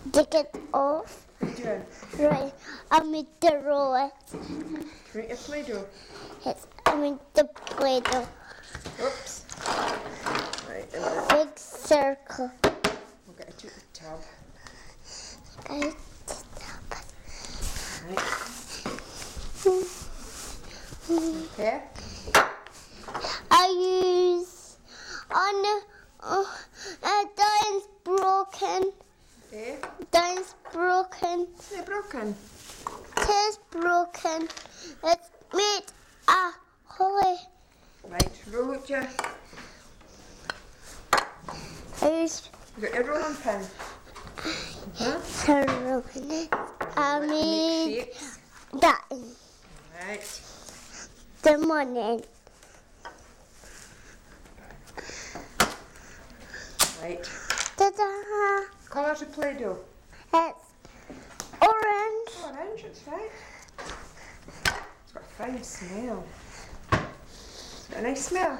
Take it off. What are you doing? Right. I'm going to roll it. Right, your Play-Doh. Yes, I'm going to Play-Doh. Oops. Right, and then Big circle. we'll get it to the tub. Right. Right. Okay. I use on Diane's broken. Eh? Diane's broken. They're broken. Tis broken. It's made a hole. Right, roll it, yeah. I use You got your rolling pin. circle. I Make made shapes. that Right. the morning. Right. Ta-da! Colours of Play-Doh. It's orange. Orange, that's right. It's got a fine smell. It's got a nice smell.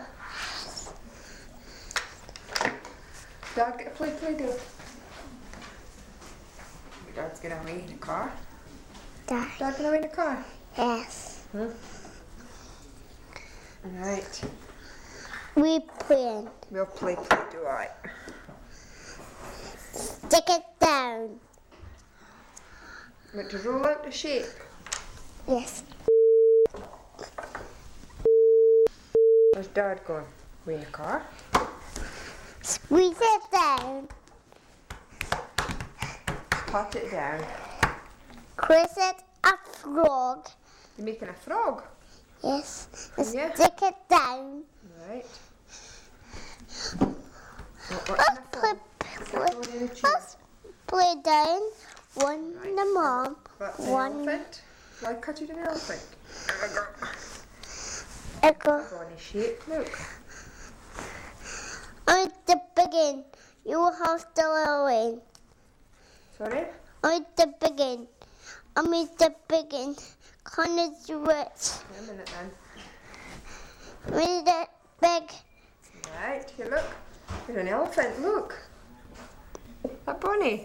Dad, get a Play-Doh. Your Dad's going away in the car. That, Dad going away in the car? yes. Right. We playing. We'll play Play-Doh, right. Stick it down. Want to roll out the shape? Yes. Where's Dad going? Away in the car. Squeeze it down. Pat it down. Chris it a frog. You're making a frog? Yes. And Yeah. stick it down. Right. What's in a frog? Is that going in a tube? Let's play down. One Right. the mom. That's an One. elephant. Why cut it an elephant? Echo. Bonnie shape, look. I'm the begin. You will have to away. Sorry? I'm the begin. I'm the begin. Can you do it? Wait a minute then. With it big. Right, here look. There's an elephant, look. That Bonnie.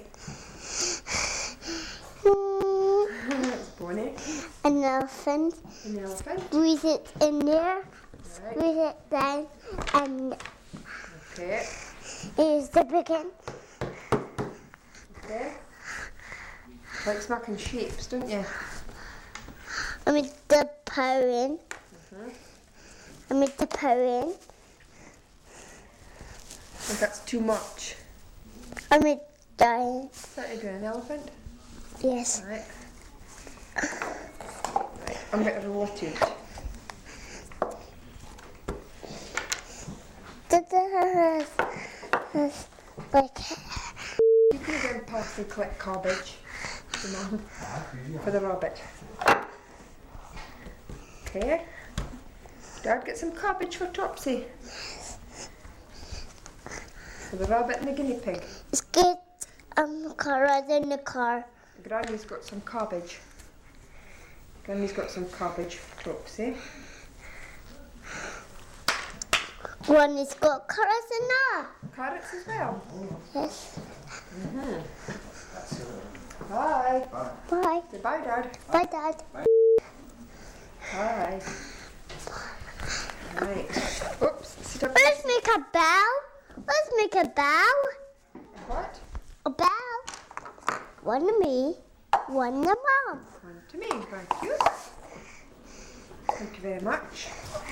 That's Bonnie. An elephant. An elephant. Squeeze it in there. Right. Squeeze it down. And Okay. here's the begin. Okay. Likes making shapes, don't you? I'm the powering. I'm the powering. I think that's too much. I'm dying. Is that you doing, an elephant? Yes. Right. Right, I'm going to roll it out. Like You can again pass and collect cabbage for Mum, for the rabbit. Okay. Dad, get some cabbage for Topsy. For the rabbit and the guinea pig. let's get carrot in the car. Granny's got some cabbage. Granny's got some cabbage for Topsy. One is got carrots in there. Carrots as well. Yes. Bye. Bye. Say bye, Dad. Bye, Dad. Bye. Right. Oops. Sit up. Let's make a bell. Let's make a bell. What? A bell. One to me, one to Mom. One to me. Thank you. Thank you very much.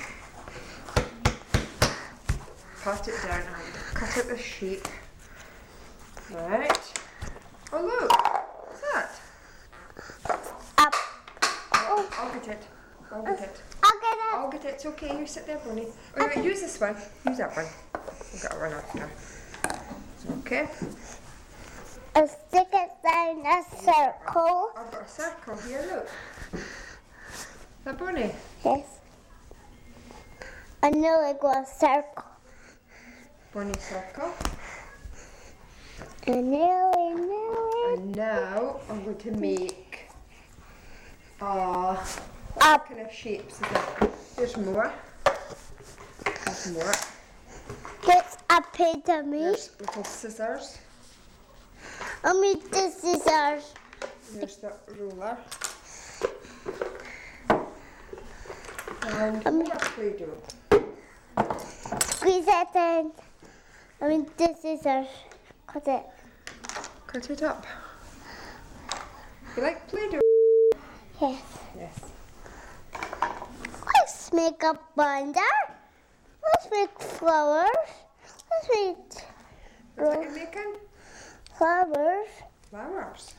Pat it down and cut out the shape. Right. Oh look. What's that? Up. Oh, I'll get it. I'll get it. I'll get it. I'll get it. It's okay. You sit there, Bonnie. Oh, right, use this one. Use that one. I've got to run after. Okay. I'll stick it down a circle. I've got a circle here. Look. Is that Bonnie? Yes. I nearly got a circle. Bonnie circle. And nearly. And now I'm going to make what kind of shapes is it? There's more. There's more. Get a pin to me. There's little scissors. I mean the scissors. There's the ruler. And more Play-Doh. Squeeze it in. I mean the scissors. Cut it. Cut it up. You like Play-Doh? Yes. Yes. Let's make a binder. Let's make flowers. Let's make What's that you're making? flowers. Flowers.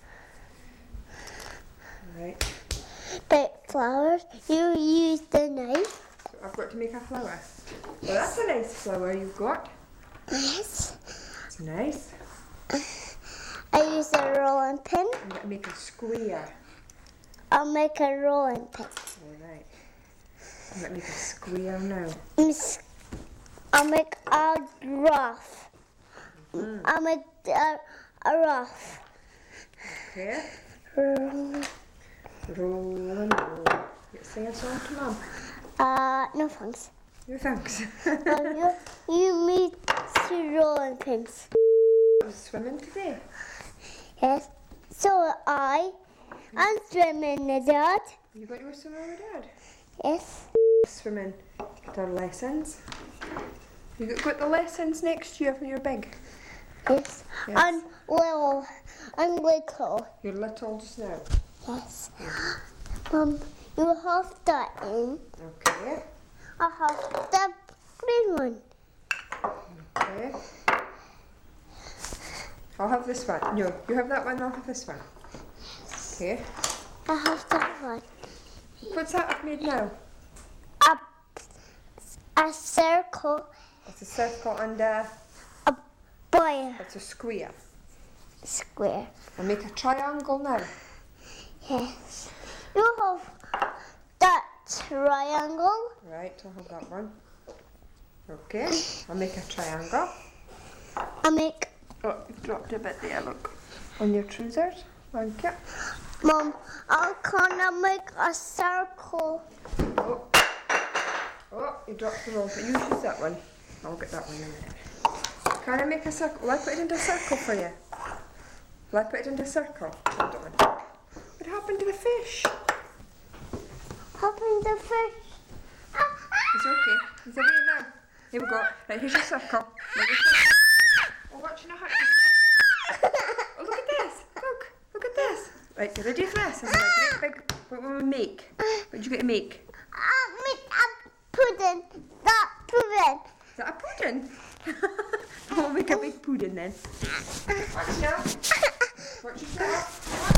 Right. Big flowers. You use the knife. So I've got to make a flower. Well, that's a nice flower you've got. Yes. It's nice. I use a rolling pin. I'm going to make a square. I'll make a rolling pin. Alright. I'm going to make a square now. I'll make a rough. I'll make a rough. Okay. Roll. Roll and roll. You sing a song to Mum? No thanks. No thanks. You meet two rolling pins. I was swimming today. Yes. So I'm swimming in the yard. You got your swimming with Dad? Yes. Swimming at our lessons. You got the lessons next year when you're big. Yes. Yes. I'm little. I'm little. You're little just now. Yes. Mum, you have that in. Okay. I have the green one. Okay. I'll have this one. No, you have that one, I'll have this one. Okay. I have that one. What's that I've made now? A circle, It's a circle and a boy, it's a square. square. I'll make a triangle now. Yes. You have that triangle. Right, I'll have that one. Okay, I'll make a triangle. I make, Oh, you've dropped a bit there, look. On your trousers. Thank you. Mum, I'm gonna make a circle. Oh. Oh, you dropped the wrong thing. You choose that one. I'll get that one in a minute. Can I make a circle? Will I put it into a circle for you? Will I put it into a circle? Hold on. What happened to the fish? Open the fish. He's okay. He's away now. Here we go. Right, here's your circle. Now your circle. Oh, watch you not hurt yourself. Oh, look at this. Look at this. Right, you ready for this? This is a great big, what will we make? What do you get to make? I make a pudding. That pudding. Is that a pudding? We'll make a big pudding then. Watch now. Watch yourself.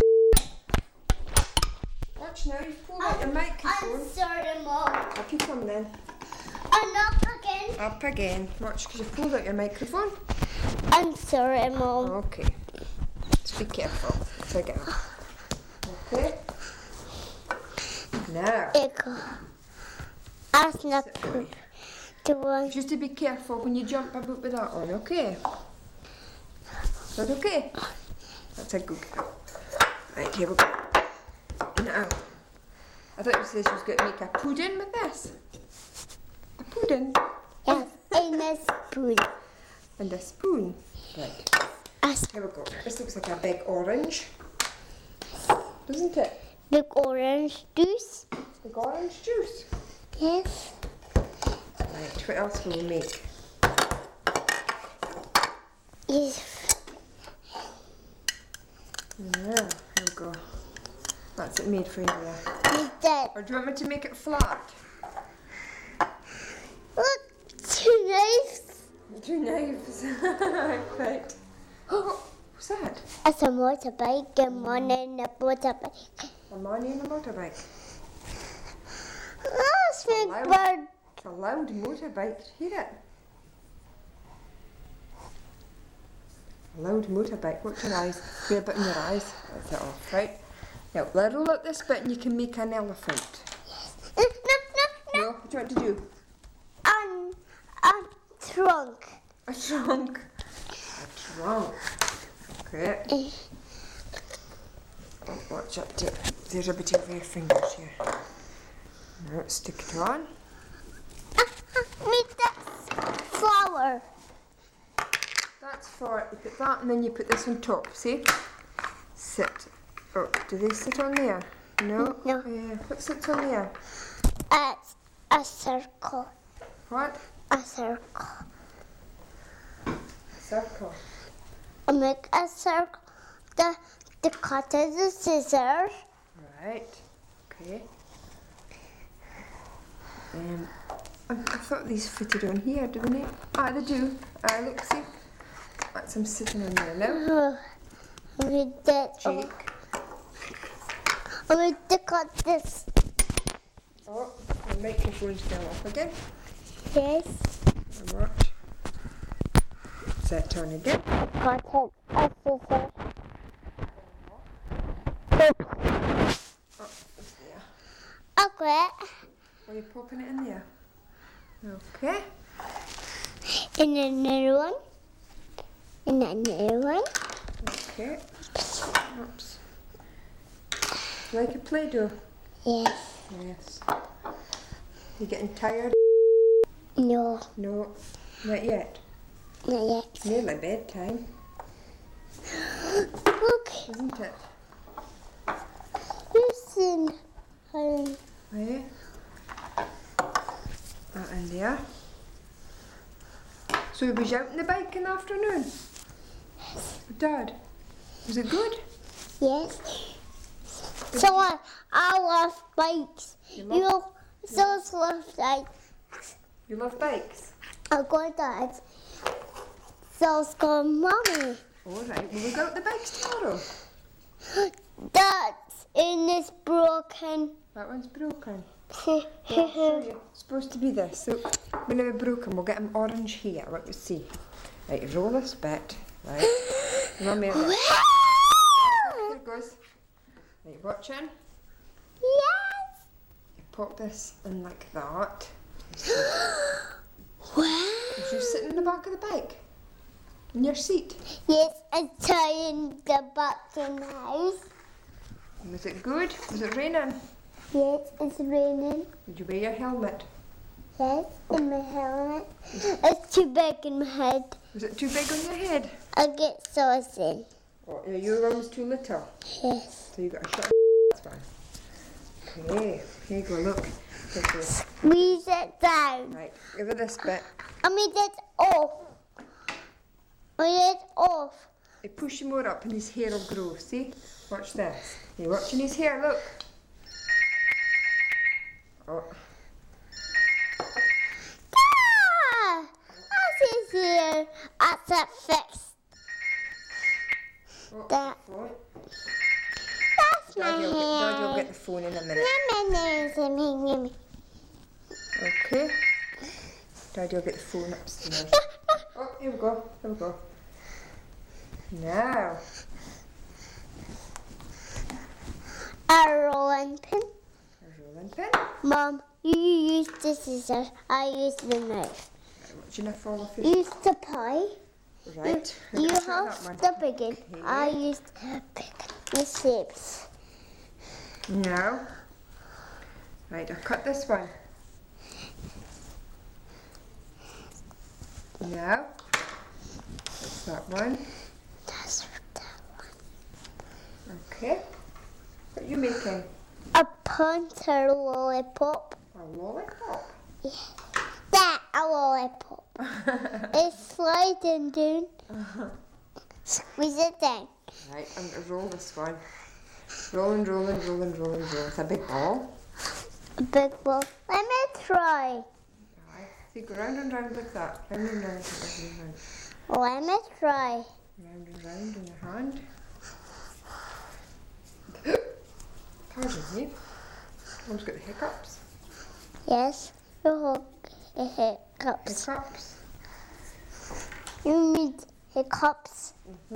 Watch now, you've pulled out your microphone. I'm sorry, Mum. Up you come then. I'm up again. Up again. Watch, because you've pulled out your microphone. I'm sorry, Mum. Okay. Just be careful. Take it out. Okay. Now. Echo. That's not good. The one. Just to be careful when you jump about with that on, okay? Is that okay? That's a good girl. Right, here we go. Now, I thought you said she was going to make a pudding with this. A pudding? Yes, in a spoon. And a spoon. Right, here we go. This looks like a big orange. Doesn't it? Big orange juice. Big orange juice. Yes. Right, what else will we make? Yes. Yeah, here we go. That's it made for you there. With that. Or do you want me to make it flat? Look, two knives. 2 knives. Right. Oh, what's that? It's a motorbike and one in a motorbike. A money in a motorbike. That's big Loud. bird. It's a loud motorbike. Hear it? A loud motorbike. Watch your eyes. Put a bit in your eyes. That's it off, right? Now, let roll up this bit and you can make an elephant. No. No? What do you want to do? A trunk. A trunk. A trunk. Okay. Oh, watch up to. There's a bit over your fingers here. Now, stick it on. Meet that flower. That that's for, you put that and then you put this on top, see? Sit. Oh, do they sit on there? No? No. What sits on there? It's a circle. What? A circle. Circle. I make a circle. The cut is the scissors. Right. Okay. I thought these fitted on here, do they? Ah, they do. Look, see? That's them sitting on there now. I need that. Jake. I need to cut this. Oh, the microphone's fell off again. Yes. And watch. Set on again. Cut it. A scissors. Oh, it's there. Okay. Are you popping it in there? Okay. And another one. And another one. Okay. Oops. Like a Play-Doh? Yes. Yes. You getting tired? No. No, not yet. Not yet. It's nearly bedtime, Look. isn't it? Listen. Yeah. That in there. So was you out on the bike in the afternoon? With Dad? Was it good? Yes. So I love bikes. You You so love bikes. You love bikes? I got that. So got mommy. All right. Will we go out the bikes tomorrow? That's in this broken. That one's broken. I'll show you. It's supposed to be this. So when they're broken, we'll get them orange here. Let me see. Right, roll this bit. Right. Mummy, here it goes. Right, watching. Yes. You pop this in like that. Wow. Was you sitting in the back of the bike? In your seat? Yes, I'm tying the back in the house. Was it good? Was it raining? Yes, it's raining. Did you wear your helmet? Yes, in my helmet. It's too big in my head. Was it too big on your head? I get sauce in. Oh, your one was too little. Yes. So you got a shot. That's fine. Okay, here you go, look. Take this. Squeeze it down. Right, give it this bit. I made it off. I made it off. You push him more up and his hair will grow, see? Watch this. You're watching his hair, look. Oh. Ah! That's easier. That's it fixed. Oh, That- phone. That's my Daddy will hair. get the phone in a minute. Yummy. Okay. Daddy will get the phone upstairs. Oh, here we go. Here we go. Now. A rolling pin. A rolling pin. Mom, you use the scissors. I use the knife. Watching it fall off your... Use the pie. Right. You Let's try have that one. the big one. Okay. I used the big the shapes. Now. Right, I'll cut this one. Now. That's that one. That's that one. Okay. What are you making? A punter lollipop. A lollipop. That a lollipop. It's sliding down. Squeeze it down. Right, I'm going to roll this one. Rolling, rolling, rolling, rolling, roll. It's a big ball. A big ball. Let me try. Right. So you go round and round like that. Round and round, round and round. Let me try. Round and round in your hand. Pardon me. Mom's got the hiccups. Yes. Hiccups. Hiccups. You need hiccups.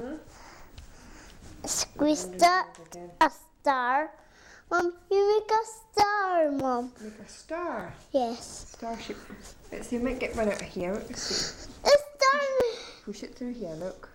Squeeze that. Again. A star. Mom, you make a star, Mom. Make a star. Yes. Star shape. Let's see, I might get one out of here. Let me see. A star. Push it through here, look.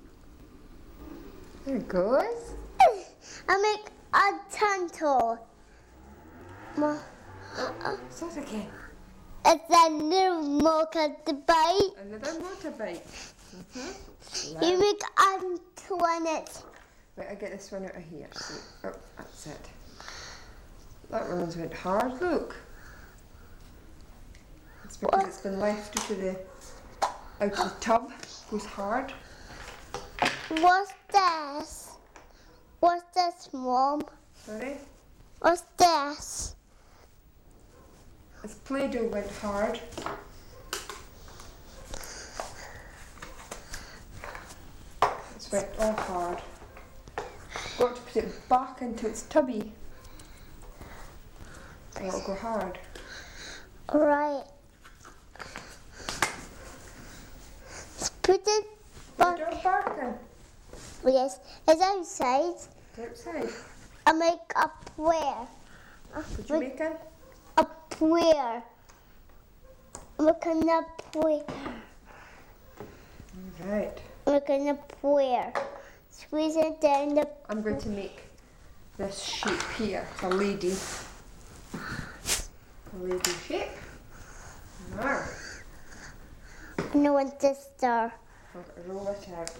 There it goes. I make a turtle. Mom, What's that again? it's a little mocha to bite. Another motorbike. You make onto it. Wait, I get this one out of here. See. Oh, that's it. That one's went hard, look. It's because it's been left out of the tub. Goes hard. What's this? What's this, Mom? Sorry? What's this? This Play-Doh went hard. It's went all hard. Got to put it back into its tubby. Or it'll go hard. Alright. Let's put it back. Put it back in. Yes, it's outside. It's outside. I make up where? What you making? Up where? Looking up where? Right. Looking up where? Squeeze it down the. I'm going to make this shape here. A lady. A lady shape. Now, No one to star. I'll roll it out.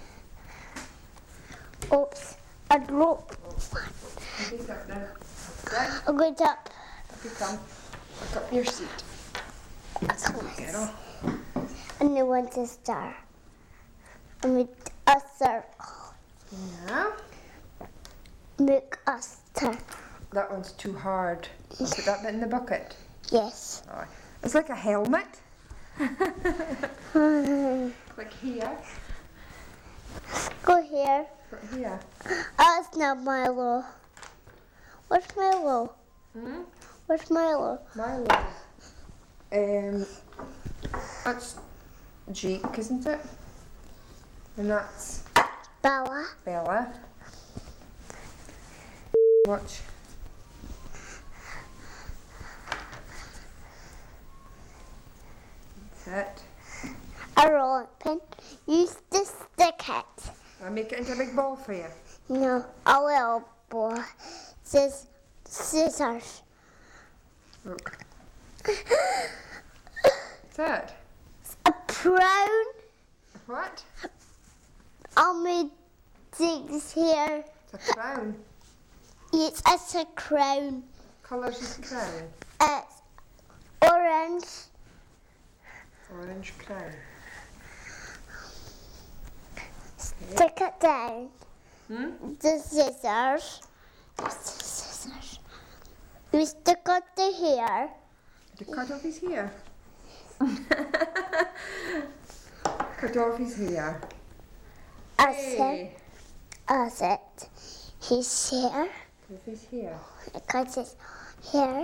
Oops, I dropped. Pick up now. Right. I got up. Up you come. Pick up your seat. Let's go, girl. And no one to star. I made a circle. Now, Make a star. that one's too hard. I'll put that bit in the bucket. Yes. Oh, it's like a helmet. Like here. Go here. Right here. That's not Milo. Where's Milo? Hmm? Where's Milo? Milo. That's Jake, isn't it? And that's Bella. Bella. Watch. That's it. A rolling pin. Use the stick it. I'll make it into a big ball for you. No, a little boy. Says scissors. Look. That's it. A brown. What? I'll make things here. It's a crown. Yes, it's a crown. Colours is crown. It's orange. Orange crown. Stick it down. Hmm? The scissors. The scissors. We stick it to here. The cut off his hair. Cut off his hair. As it. His hair. Cut off his hair. I cut his hair.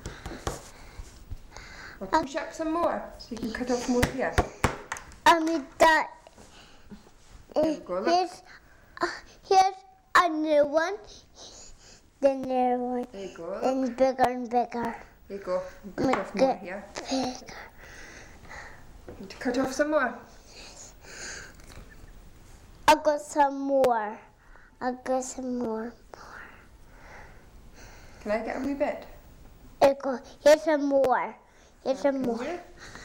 I'll push up some more so you can cut off more hair. I made that. There you go, look. Here's a new one. The new one. There you go. And bigger and bigger. There you go. Cut off more hair. Bigger. Need to cut off some more. I got some more. I got some more. Can I get a wee bit? Here's some more. Here's some more. Here.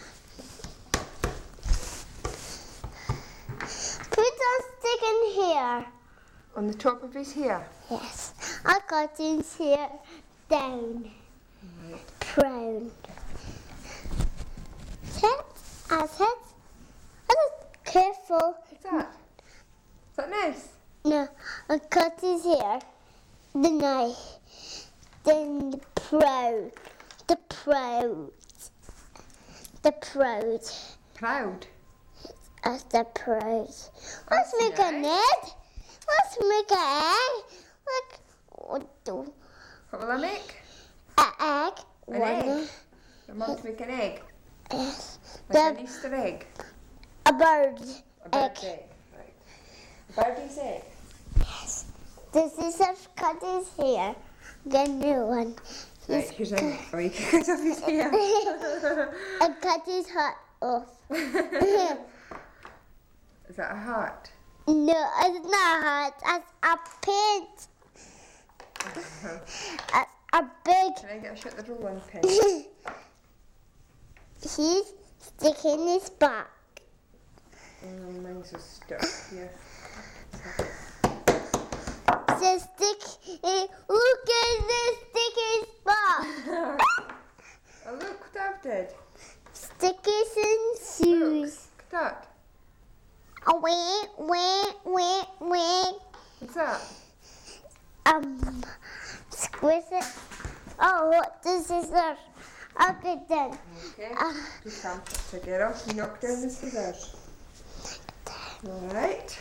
Put a stick in here. On the top of his hair. Yes. I got his hair down. Right. Brown. That's it. Careful. What's that? Is that nice? No, I cut his hair. The knife. Then the proud. The proud. The proud. Proud. That's the proud. Let's That's make an nice. egg. Let's make an egg. Look. What do? What will I make? An egg. An egg. I want to make an egg. Yes. Like an Easter egg. A bird. A bird's egg. Right. A birdie's egg. Yes. This is a cut his hair. The new one. Right, here's a oh, you can cut off his hair. I cut his hat off. Is that a heart? No, it's not a hat. It's a paint. It's a big. Can I get a shot the rolling pin? He's sticking his back. Mine's just stuck here. The sticky, look at the sticky spot. Oh, look what Dad did. Stickies and shoes. Look at that. Oh, wait. What's that? Squish it. Oh, look, the scissors. Okay, then. Okay. Just come together. You knock down the scissors. Right.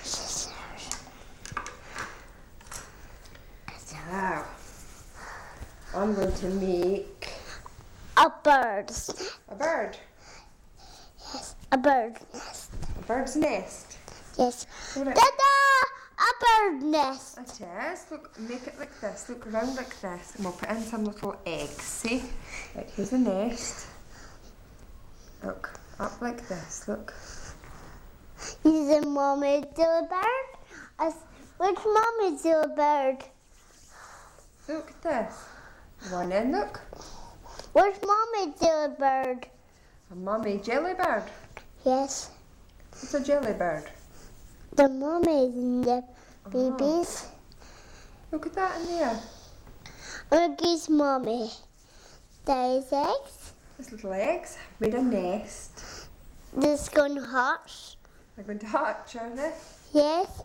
Now, I'm going to make A bird. a bird. Yes, a bird nest. A bird's nest. Yes. Hold it. Ta-da! A bird nest. It is. Look, make it like this. Look around like this. And we'll put in some little eggs. See? Right, here's a nest. Look, up like this. Look. Is a mommy still a bird? Which mommy still a bird? Look at this. One in, look. Which mommy still a bird? A mummy jelly bird. Yes. It's a jelly bird. The mommies and the babies. Look at that in there. Look, it's mommy. There's eggs. There's little eggs. Made a nest. This going hatch. They're going to hatch, aren't they? Yes.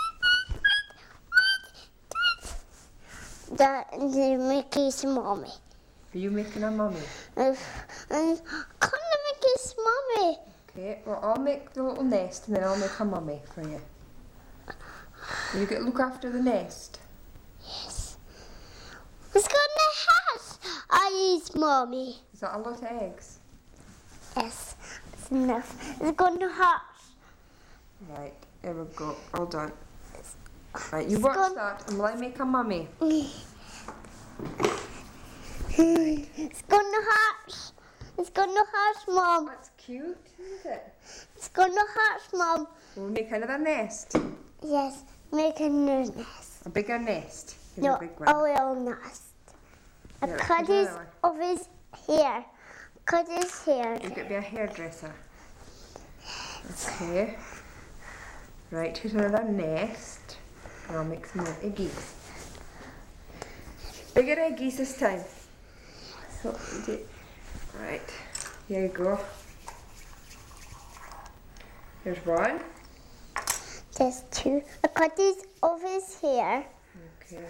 That is Mickey's mommy. Are you making a mummy? And kind of Mickey's mommy. Okay, well I'll make the little nest and then I'll make a mummy for you. You get look after the nest. Yes. It's gonna hatch. I use mommy. Is that a lot of eggs? Yes, it's enough. It's gonna hatch. Right, there we go. All done. Right, you watch that and will I make a mummy? It's gonna hatch. It's gonna hatch, Mom. That's cute, isn't it? It's gonna hatch, Mom. We'll make another nest. Yes, make a new nest. A bigger nest. Here's No, a big a one. little nest. I Yeah, cut here's his another of his hair. Cut his hair. You could be a hairdresser. Okay. Right, here's another nest. And I'll make some more eggies. Bigger eggies this time. So, right, here you go. Here's one. There's two. I cut his of his hair. Okay.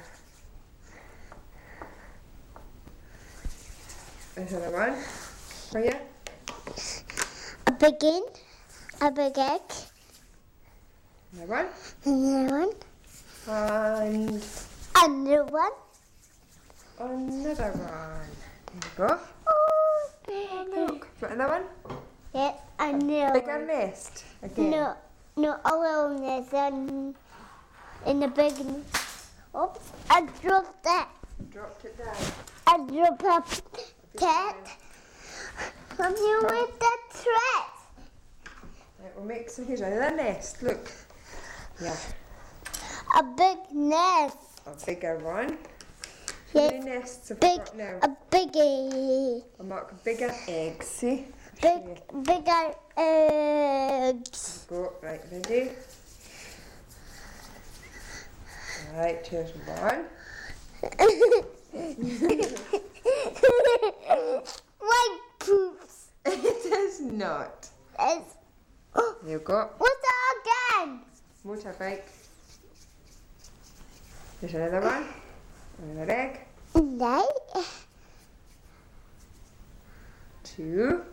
There's another one for you. A big egg. A big egg. Another one. Another one. And Another one. another one. There you go. Oh, Look. Do you want another one? yeah, another Bigger one. nest. Again. No, a little nest in the big. Oops, I dropped that. Dropped it down. I dropped a cat. From you with the thread. Right, we'll make some. Here's another nest. Look. Yeah. A big nest. A bigger one. How Yes, many nests have big, we got now? a biggie. I'll mark bigger eggs. See? Bigger eggs. Go. Right, ready? Right, here's one. Like poops. It is not. It's, There you go. what's that again? Motorbike. There's another one. Another egg. No. 2,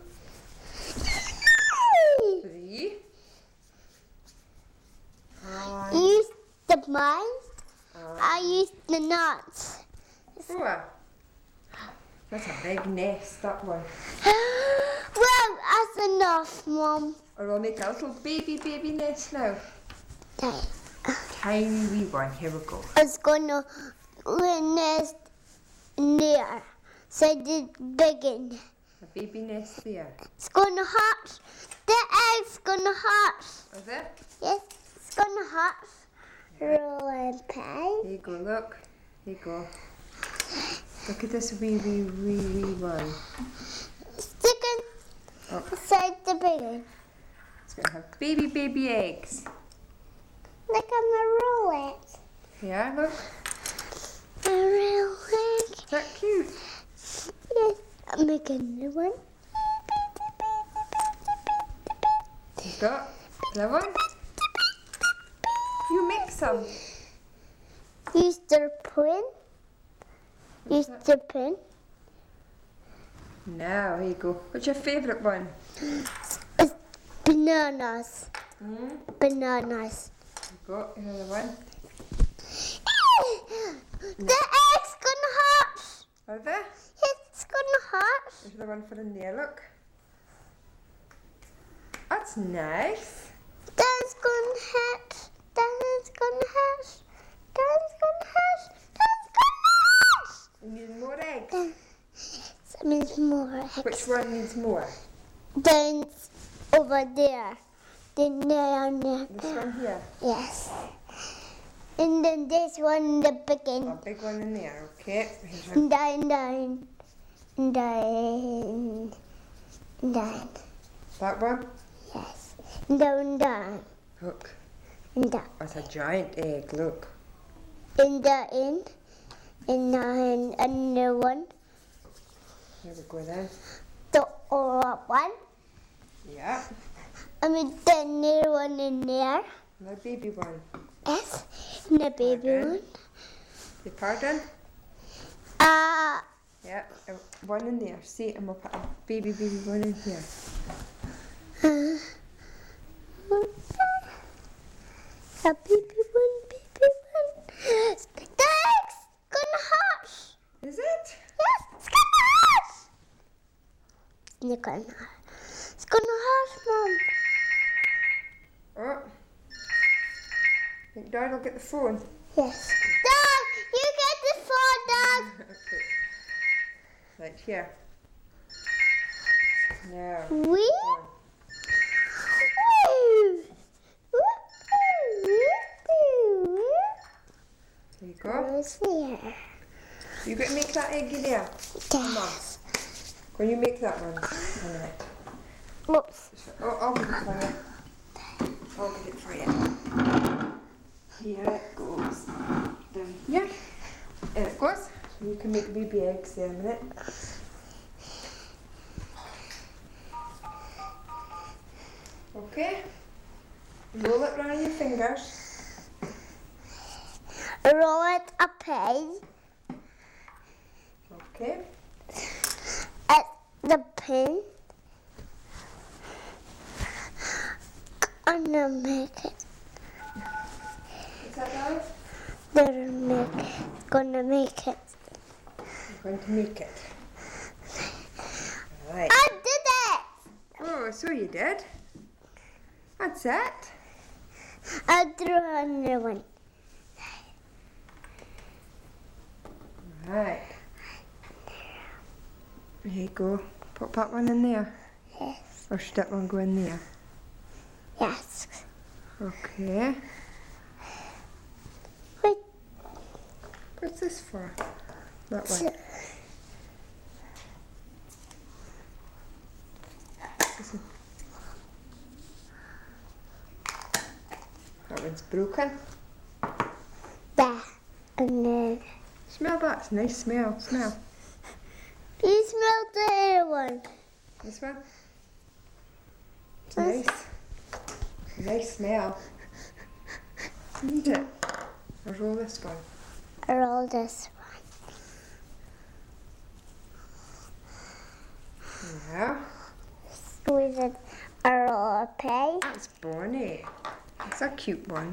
3. Use the mine. I use the nuts. 4. That's a big nest, that one. Well, that's enough, Mom. Or we'll make a little baby nest now. Okay. Tiny wee one. Here we go. It's gonna nest near. So the big one. A baby nest there. It's gonna hatch. The egg's gonna hatch. Is it? Yes, it's gonna hatch. Rolling pie. Here you go, look. Here you go. Look at this wee one. Sticking Oh. inside the big one. It's gonna have baby eggs. Like I'm a roulette. Yeah, look. A roulette. Is that cute? Yes, I'm making a new one. You've got that one. You make some. Use the pen. Use the pen. Now, here you go. What's your favourite one? It's bananas. Hmm? Bananas. You've got another one. The egg's gonna hatch. Are there? It's gonna hatch. There's the one for in there, look. That's nice. Dad's gonna hatch. Dad's gonna hatch. Dad's gonna hatch. Dad's gonna hatch. You need more eggs. That means more eggs. Which one needs more? Then it's over there. Then there and there. This one here. Yes. And then this one, the big A one. big one in there, okay. Here's a- And then. That one? Yes. And then. Look, And that. that's a giant egg, look. In the end. And then another one. There we go then. The old one. Yeah. I mean, the another one in there. The baby one. Yes. And the baby Pardon? one. You pardon? Yeah, one in there. See, and we'll put a baby one in here. A baby one. The egg's gonna hatch. Is it? Yes, it's gonna hatch. It's gonna hatch, Mom. Oh. Think Dad will get the phone. Yes. Dad, you get the phone, Dad. Okay. Right here. Now. We? One. There you go. Who's there? You going to make that egg in there? Yes. Can you make that one? A minute. Oops. Oh, I'll get it for you. I'll get it for you. Here it goes. Down here. There it goes. You can make baby eggs there in a minute. Okay. Roll it around your fingers. Roll it a pin. Okay. At the pin. Gonna make it. Is that right? Gonna make it. I'm going to make it. Right. I did it! Oh, so you did. That's it. I drew another one. Right. There you go. Put that one in there. Yes. Or should that one go in there? Yes. Okay. Wait. What's this for? That So, one. Listen. That one's broken. there. And then Smell that. It's a nice smell. Smell. you smell the other one. This one. It's nice. Nice smell. Isn't it? I'll roll this one. Roll this Yeah. one. With a roll of pay. That's Bonnie. That's a cute one.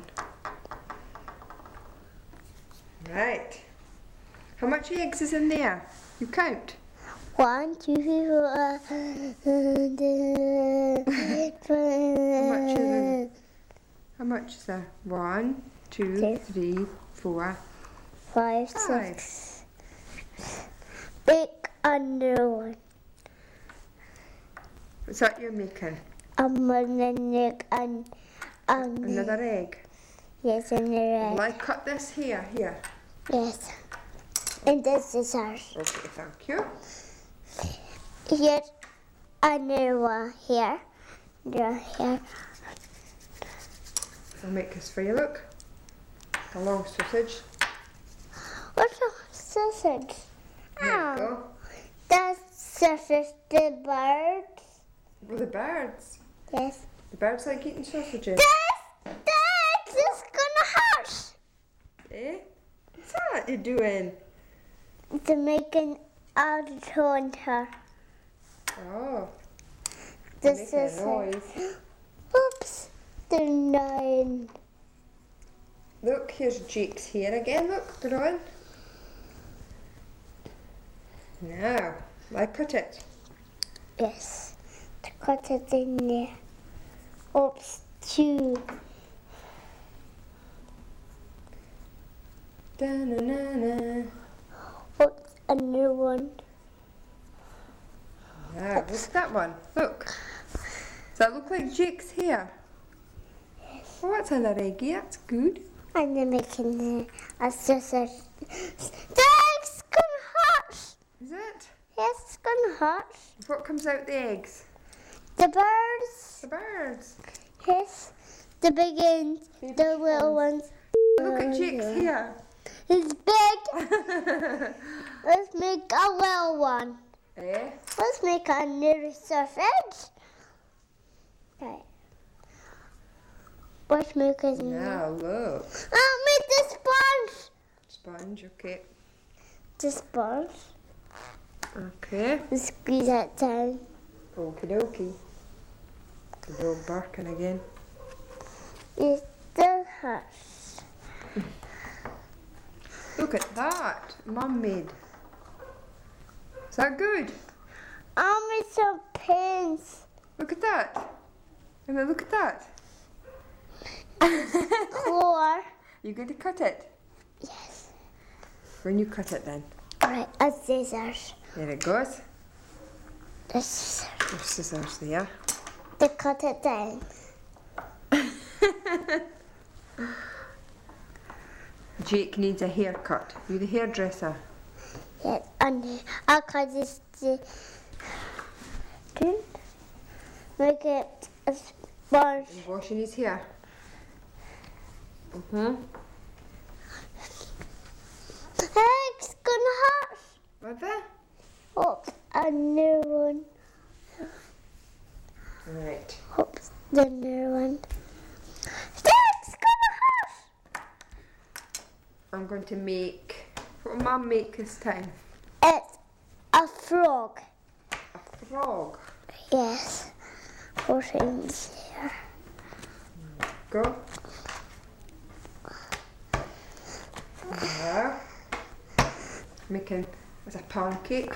Right. How much eggs is in there? You count. 1, 2, 3, 4. How much is there? 1, 2, 3, 4. 5, Five. 6. Big under one. What's that you're making? And Another egg. yes, and the Will red. I cut this here? Here. Yes. And this is ours. Okay, thank you. Here, another one here. Here. I'll make this for you, look. A long sausage. What's a sausage? There you go. That's sausage, the birds. Well, the birds. Yes. The birds like eating sausages. That's gonna hurt. Eh? What's that you're doing? To make an her. Oh. This making is a noise. Oops. The 9. Look, here's Jake's hair again. Look, growing. Now, I cut it. Yes. To cut it in there. Oops. 2. Da-na-na-na. Oops. A new one. Now, what's that one? Look. Does that look like Jake's hair? Yes. Oh, that's another eggy. That's good. And then making a sausage. That's gonna hurt. Is it? Yes, it's gonna hurt. What comes out the eggs? The birds. The birds. Yes. The big ones. Baby The little ones. Look at Jake's hair. It's big. Let's make a little one. Eh? Let's make a new sausage. Okay. Let's make it new. Now, look. I'll make the sponge. Sponge, okay. The sponge. Okay. Squeeze that down. Okie dokie. The dog barking again. It still hurts. Look at that. Mum made. Is that good? I'll make some pins. Look at that. Emma, look at that. Floor. You going to cut it? Yes. When you cut it then. Right, a scissors. There it goes. The scissors. There's scissors there. To cut it down. Jake needs a haircut. You the hairdresser. Yes, and I'll cut this. Make it a sponge. He's washing his hair. Mm-hmm. It's gonna hurt. What that? Oops, a new one. Right. Oops, the new one. It's gonna hurt. I'm going to make... What will Mum make this time? It's a frog. A frog. Yes. Put it in here. Go. Now, making as a pancake.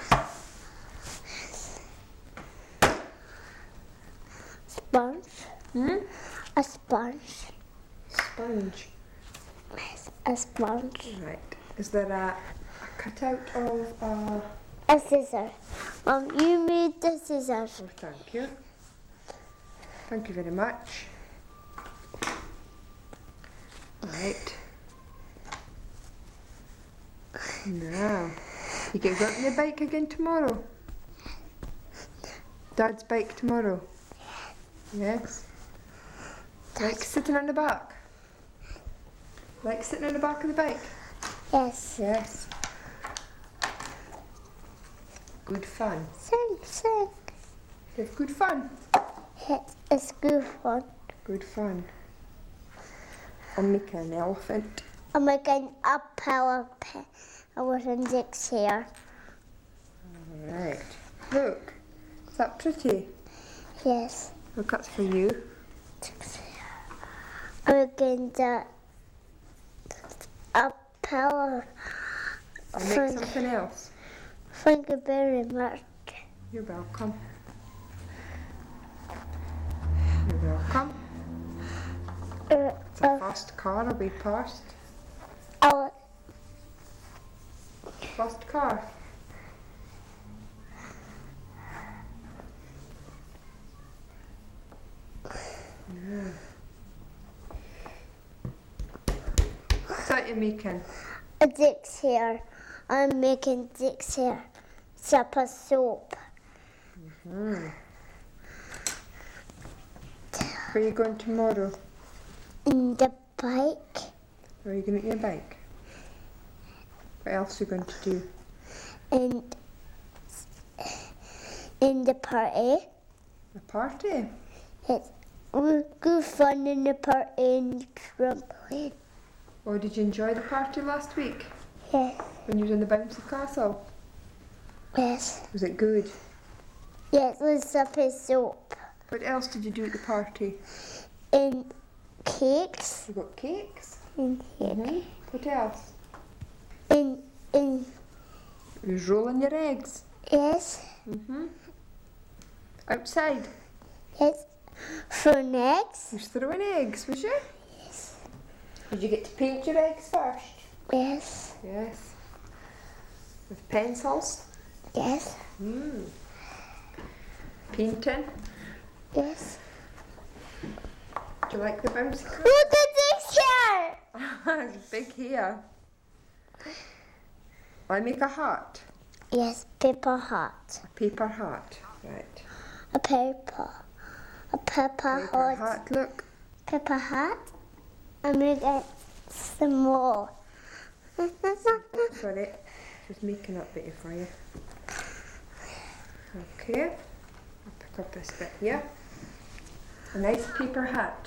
Sponge. Hmm? A sponge. Sponge. Yes, a sponge. Right. Is there a cutout of A scissor. You made the scissors. Oh, thank you. Thank you very much. Right. Now, you get go on your bike again tomorrow? Dad's bike tomorrow? Yes. Like sitting on the back? Like sitting on the back of the bike? Yes. Yes. Good fun. Sing. Have good fun. It's good fun. Good fun. I'm making an elephant. I'm making a power pen. I was in Dick's hair. Alright. Look. Is that pretty? Yes. Look, that's for you. Dick's hair. I'm making a power. I'll make something else. Thank you very much. You're welcome. You're welcome. It's a fast car, I'll be passed. I'll Fast car. Yeah. What's that you're making? a Dick's hair. I'm making Dick's hair. Supper soap. Where are you going tomorrow? In the bike. Where are you going to get your bike? What else are you going to do? And in the party. A party? Yes. We'll go fun in the party and trampoline. Or did you enjoy the party last week? Yes. When you was in the bouncy castle? Yes. Was it good? Yes, with a soap. What else did you do at the party? And cakes. You got cakes? And cake. What else? And You was rolling your eggs? yes. Outside? Yes. For next. You was throwing eggs, was you? Yes. Did you get to paint your eggs first? Yes. Yes. With pencils? Yes. Painting? Yes. Do you like the bouncy castle? Look at this hair. It's big hair. I make a heart. Yes, paper heart. A paper heart. Right. A paper. A paper Paper heart. heart, look. Paper heart. I made it small. Sorry. Just making up bit for you. Okay. I'll pick up this bit here. A nice paper hat.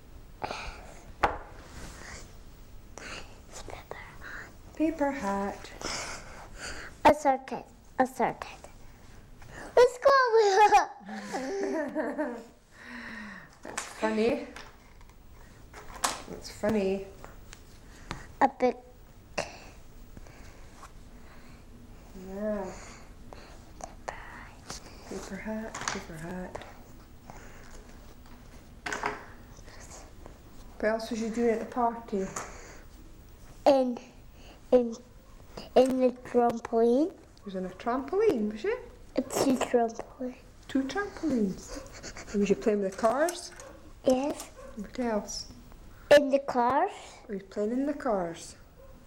Paper hat. Assorted. Let's go. That's funny. That's funny. A big. Yeah. Paper hat, paper hat. What else was you doing at the party? In the trampoline. You was on a trampoline, was you? It's a trampoline. 2 trampolines. And was you playing with the cars? Yes. What else? In the cars. Were you playing in the cars?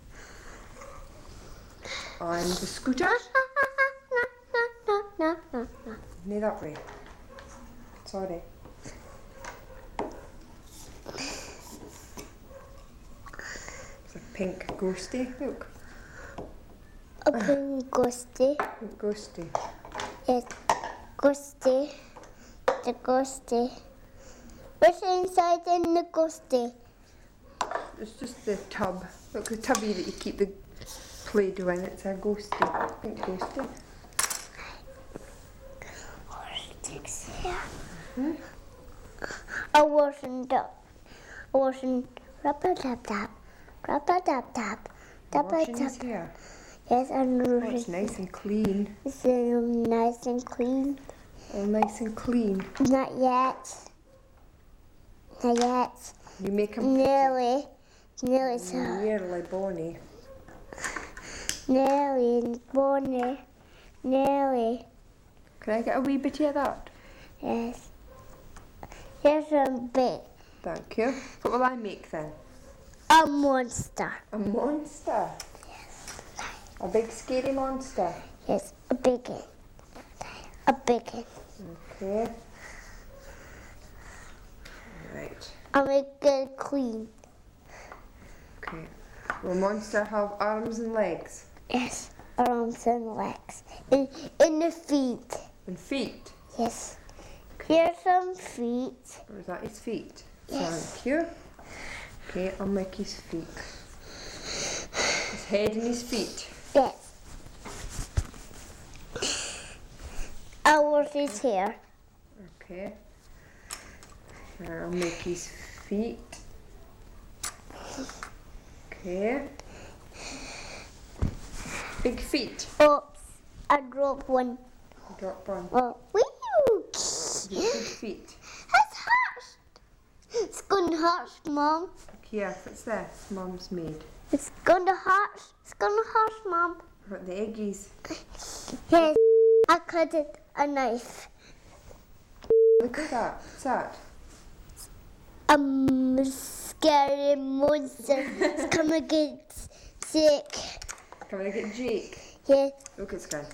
And the scooters? No. No, that way. Sorry. It's a pink ghosty. Look. A pink ghosty. Look, ghosty. Yes. Ghosty. The ghosty. What's inside in the ghosty? It's just the tub. Look, the tubby that you keep the Play-Doh in. It's a ghosty. Pink ghosty. A washing rubber tap. Washing his hair. Yes, and Oh, it's nice and clean. it's nice and clean. All nice and clean. Not yet. You make him Nearly so. nearly bony. Nearly, Bonnie. Nearly. Can I get a wee bit of that? Yes. Here's a big. Thank you. What will I make then? A monster. A monster? A big scary monster? Yes, a big one. A big one. Okay. Right. I'll make it clean. Okay. Will monster have arms and legs? Yes, arms and legs. In the feet. And feet? Yes. Here's some feet. Or is that his feet? Yes. Thank you. Okay, I'll make his feet. His head and his feet. Yes. I'll wash his hair. Okay. And I'll make his feet. Okay. Big feet. Oops, I dropped one. Drop one. Oh, wee! Big feet. It's hurt. It's gonna hurt, Mom. Here, what's this? Mum's made. It's gonna hurt. It's gonna hurt, Mom. What the eggies? Yes, I cut it a knife. Look at that. What's that? Scary monster. It's gonna get sick. Can I get Jake? Yes, Look, it's going.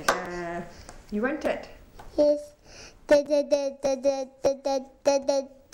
You want it? yes.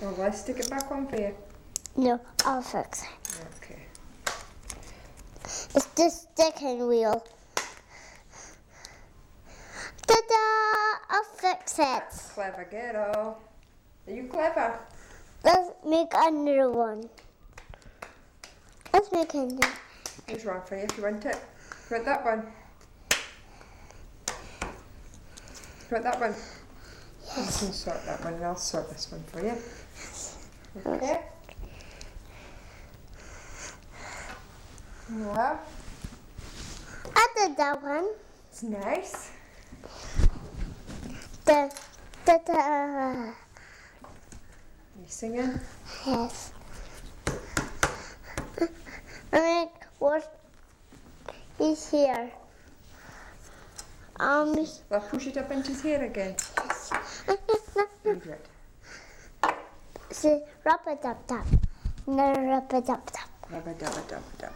Well, let's stick it back on for you. No, I'll fix it. Okay. It's the second wheel. Ta-da! I'll fix it. Clever girl. Are you clever? Let's make another one. Let's make another. There's one for you if you want it. You want that one? You want that one? Yes. You can sort that one and I'll sort this one for you. Okay? Yeah. I did that one. It's nice. Ta-da! You singing? Yes. I mean, what is here? Well, push it up into his hair again. You do it. See, rub it up, tap. No, rub it up, tap. Rubber dubber dubber dub.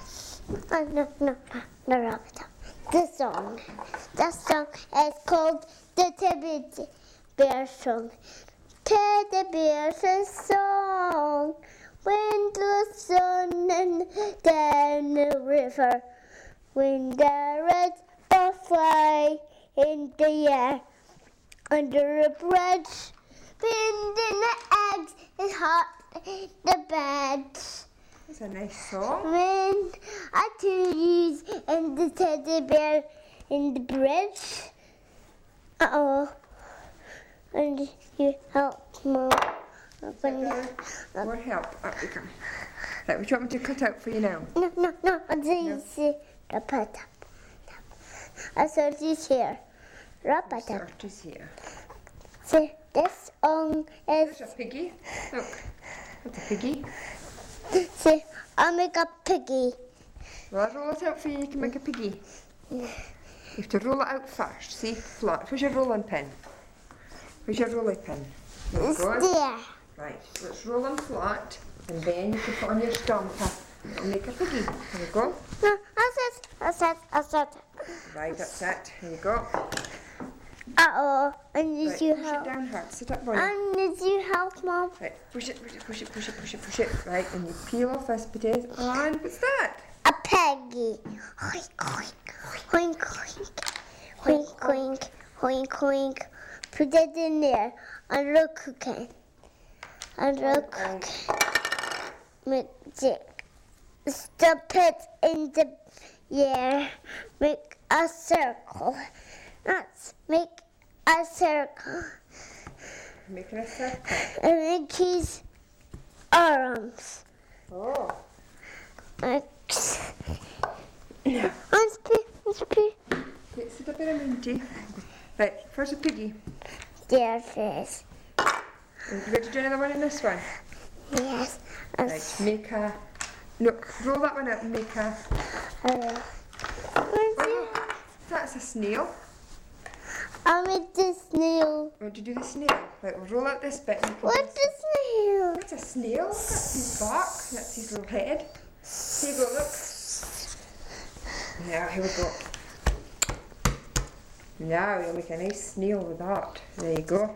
No, rub it up. This song. That song is called the Teddy Bear Song. Teddy Bear's a song. When the sun and down the river. When the red fly in the air. Under a bridge. When the eggs is hot in the bed. It's a nice song. When I trees and the teddy bear in the bridge. Uh-oh. And you help Mom. More help. Up you come. Right, what do you want me to cut out for you now? No. This wrap it up. I saw this here. Wrap it up. Start is here. See, this song is. There's a piggy. Look. That's a piggy. See, I'll make a piggy. Well, I'll roll it out for you. You can make a piggy. You have to roll it out first. See? Flat. Where's your rolling pin? Where's your rolling pin? There you It's go. there. Right, let's roll them flat and then you can put on your stomper and make a piggy. There you go. No, I said. Right, that's it. There you go. Uh-oh. I need Right, you push it help. down hard. Sit up, Bonnie. I need you help, Mom. Right, push it. Right, and you peel off this potato. And what's that? A piggy. Hoink, hoink, hoink, hoink, hoink, hoink, hoink, hoink. Put it in there under cooking. Under cooking. Magic. Stop it in the air. Make a circle. Let's make a circle. Making a circle. And make his arms. Oh. Yeah. Let's be. Okay, sit up in a minute. Right, first a piggy. There it is. And you ready to do another one in this one? Yes. Right, make a... No, roll that one out and make a... That's a snail. I made the snail. Want to do the snail? Right, we'll roll out this bit. And you can What's the snail? That's a snail. Look, that's his back. That's his little head. Here you go, look. Now, here we go. Now you'll make a nice snail with that. There you go.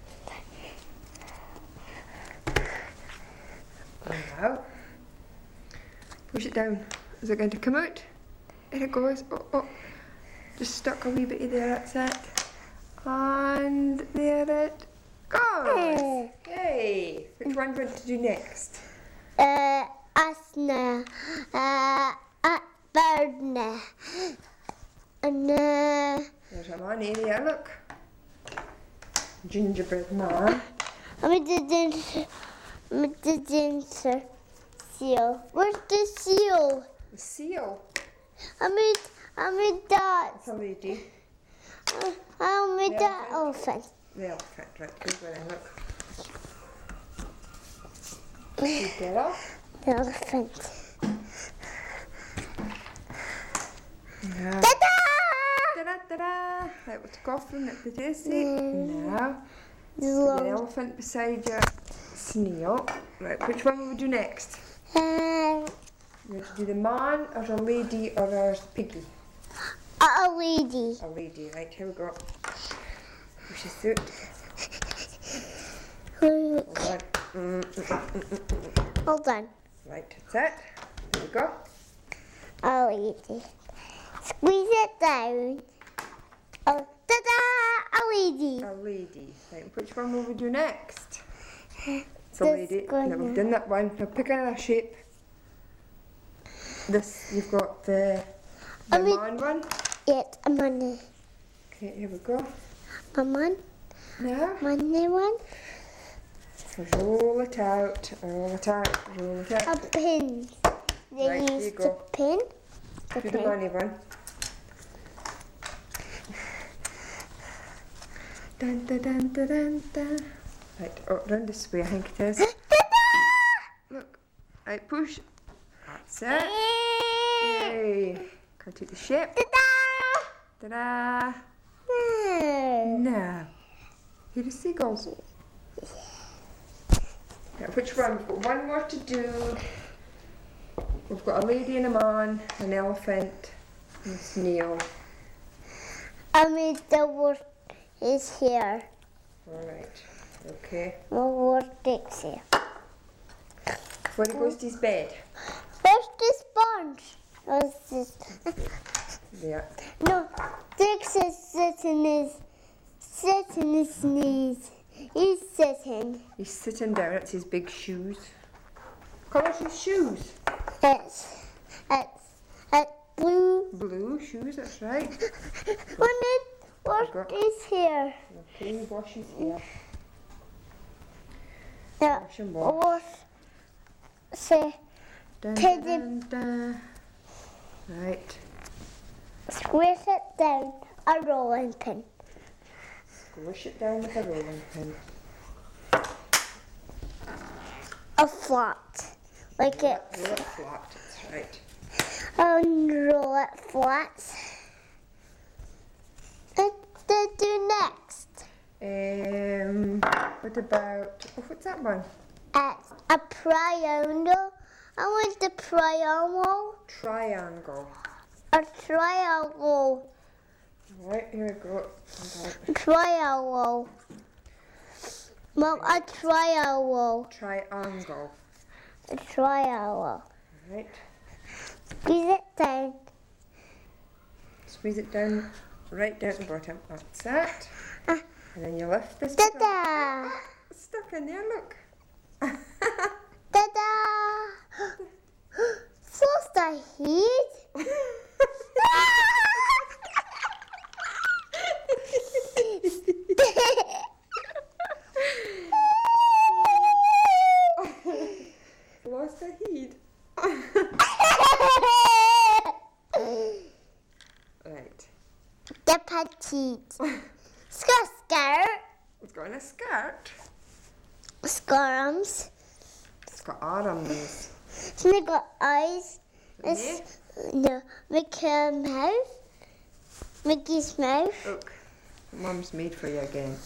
And now, push it down. Is it going to come out? There it goes. Oh. Just stuck a wee bit there, that's it. And there it goes. Yay! Which one do you want to do next? A snail. A bird. And There's a man here, look. Gingerbread man. I made the ginger seal. Where's the seal? The seal. I made that. That's a lady. I made the elephant. The elephant, right, go there and look. Good girl. The elephant. Now. Ta-da! Ta-da! Right, we'll take off from the potato. Now, The the long. elephant beside your snail. Right, which one will we do next? You want to do the man or a lady or a piggy? A lady. A lady, right, here we go. Push your suit. Look. Hold on. Hold on. Right, that's it. There we go. I'll eat it. Squeeze it down. Oh, ta-da! A lady. A lady. Right, which one will we do next? It's a This lady. one. Now we've done that one. Now pick another shape. This, you've got the man one. Yes, a money. Okay, here we go. A man. Now, Money one. roll it out, roll it out, roll it A out. pin. They Right, here use you the go. pin. The Do the pin. money one. Dun, dun, dun, dun, dun, dun. Right, oh, round this way, I think it is. Look, right, push. That's it. Yay. Can I take the shape? Ta-da! Ta-da! No. Now, here are the seagulls. Now, which one? We've got one more to do. We've got a lady and a man, an elephant, and a snail. I mean, the word is here. Alright, okay. The word is here. Before he goes to his bed. Where's the sponge? What's this? There. No, Dix is sitting his knees. He's sitting. He's sitting down. It's his big shoes. Colours his shoes. It's blue. Blue shoes, that's right. What is here? Okay, wash his hair. Yeah. Wash and wash. What? Say, Dun, Teddy- dun, dun. Right. squish it down. A rolling pin. Squish it down with a rolling pin. A flat. Like it. Roll it flat, that's right. And roll it flat. What to do next? What about, oh, what's that one? It's a triangle. I want the triangle. Triangle. A triangle. Right, here we go. Triangle. Mom, a triangle. Triangle. A triangle. Right. Squeeze it down. Squeeze it down, right down the bottom. That's it. Ah. And then you lift this bit up. Ta-da! It's stuck in there, look. Ta-da! What's the heat? Lost the heat. Right. The petite. Skirt. It's got a skirt. Arms. It's got arms. It's got eyes. Yeah. It's, no, Mickey Mouse. Mickey's mouth. Look, Mum's made for you again.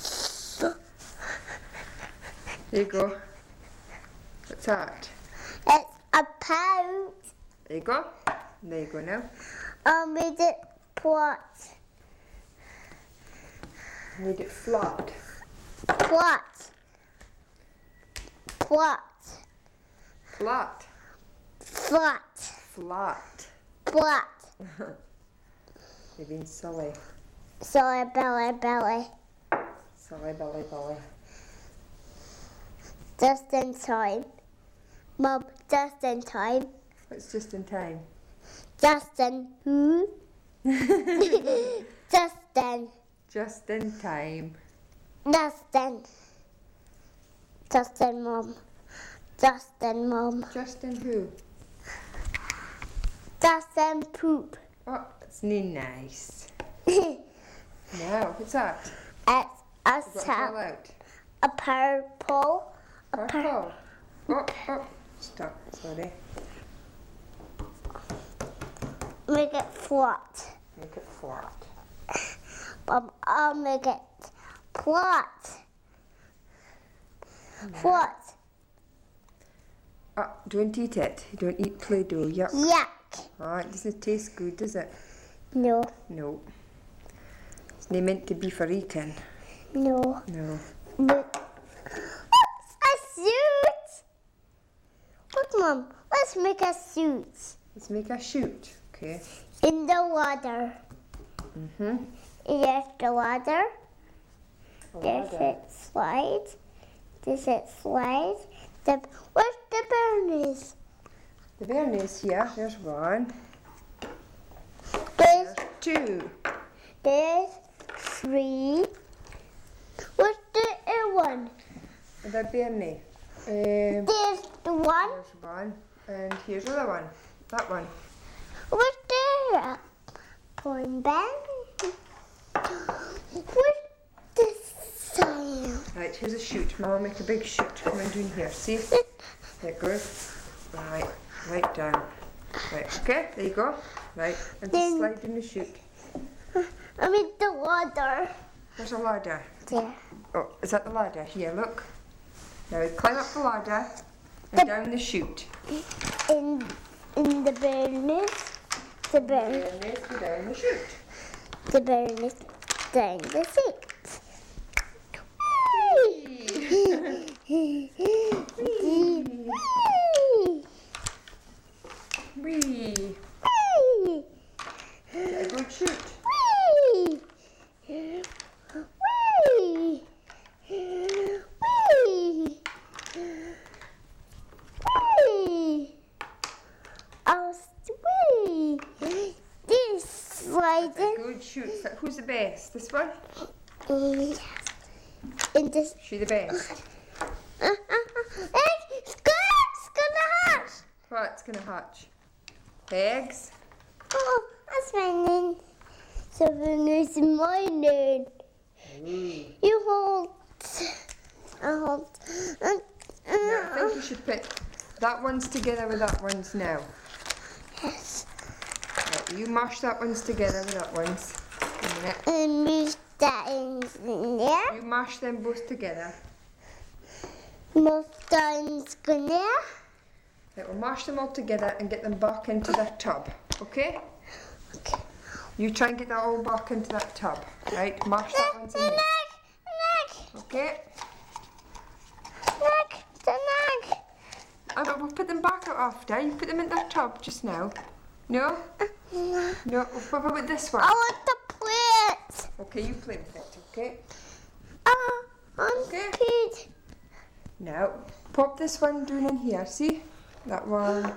There you go. What's that? It's a pout. There you go. There you go now. I made it plot. Made it flat. Plot. Plot. Flat. Flat. Flat. Plot. You've been silly. Sorry, belly. Silly belly belly. Just in time. Mom, just in time. It's just in time. Justin, who? Justin. Just in time. Justin. Justin, Mom. Justin, Mom. Justin who? Justin, poop. Oh, it's not nice. Now, what's that? It's a You've got to fall tap. out. A purple. Purple. Oh, stop. Sorry. Make it flat. Make it flat. Mom, I'll make it flat. Flat. Oh, don't eat it. You don't eat Play-Doh. Yuck. Yuck. Oh, it doesn't taste good, does it? No. No. It's not meant to be for eating. No. No. No. A suit. Mom, let's make a suit Let's make a chute. Okay. in the water. Here's the water. There's it slide. There's it slide. Where's the berries? The berries here. There's one. There's Two. There's three. What's the other one? The berry. There's the one. There's one. And here's the other one. That one. What's the other one, Ben? What's the sign? Right, here's a chute. Mama, make a big chute. Come on down here. See? There it goes. Right. Right down. Right. Okay, there you go. Right. And just slide in the chute. I'm in the water. There's a ladder. There. Oh, is that the ladder? Here, look. Now climb up the ladder and down the chute. In the berries. The berries. And let's go down the chute. The berries. Down the seat. Wee. A good chute. This sliding A good chute. Who's the best? This one? in this. She the best. It's gonna hatch. What's gonna hatch? Eggs? Oh, that's raining. So it's morning. You hold. I hold. No, I think you should put that one's together with that one's now. Yes. Right, you mash that one's together with that one's. In a minute. And move that in there. You mash them both together. Move that in there. Right, we'll mash them all together and get them back into that tub. Okay? Okay. You try and get that all back into that tub. Right? Mash that one's in there. Okay? The neck. But we'll put them back out after. You put them in that tub just now. No? No. What about this one? I want the plate. Okay, you play with it. Okay? I'm Okay. kid. Now, pop this one down in here. See? That one.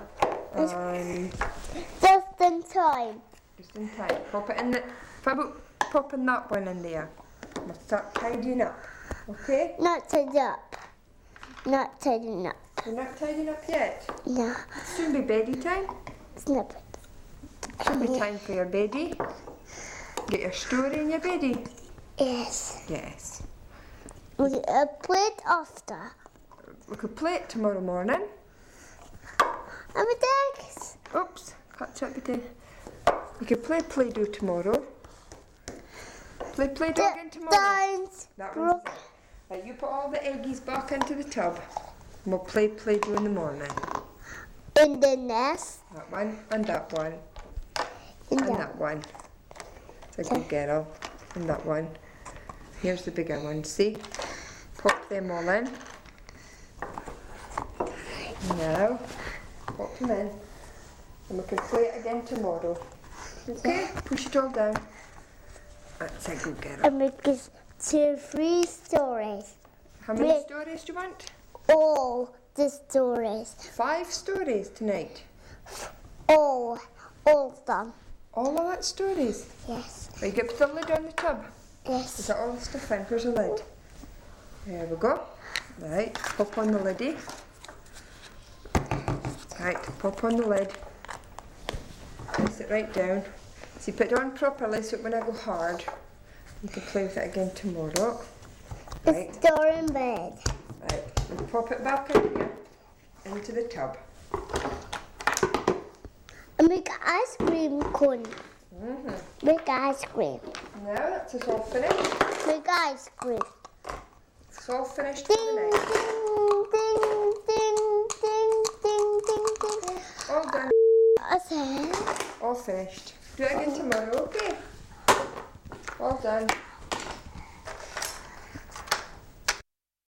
Just in time. Just in time. Pop it in the. How about popping that one in there? We'll start tidying up. Okay? Not tied up. Not tied up. You're not tidying up yet? No. It'll soon be beddy time. It's not. Should be time for your beddy. Get your story in your beddy. Yes. Yes. We a plate after. We could play it tomorrow morning. I'm a eggs. Oops, catch up with the. You could play Play-Doh tomorrow. Play Play-Doh again tomorrow. Dance. That one's it. Right, you put all the eggies back into the tub. And we'll play Play-Doh in the morning. In the nest. That one and that one. In And that. that one. It's a good girl. And that one. Here's the bigger one. See? Pop them all in. Now, pop them in. And we can play it again tomorrow. Okay? Push it all down. That's a good girl. And make it 3 stories. How many Wait. stories do you want? All the stories. 5 stories tonight. All of them. All of that stories. Yes. Right, you put the lid on the tub. Is Yes. that all the stuff in? Where's the lid? There we go. Right, pop on the liddy. Right, pop on the lid. Place it right down. So you put it on properly so when I go hard, you can play with it again tomorrow. Right, It's door in bed. right. And pop it back in here into the tub. And make ice cream cone. Make ice cream. Now that's us all finished. Make ice cream. It's all finished for the Ding, night. ding, ding, ding, ding, ding, ding, ding. All done. I said. All finished. Do it again tomorrow, okay? All done.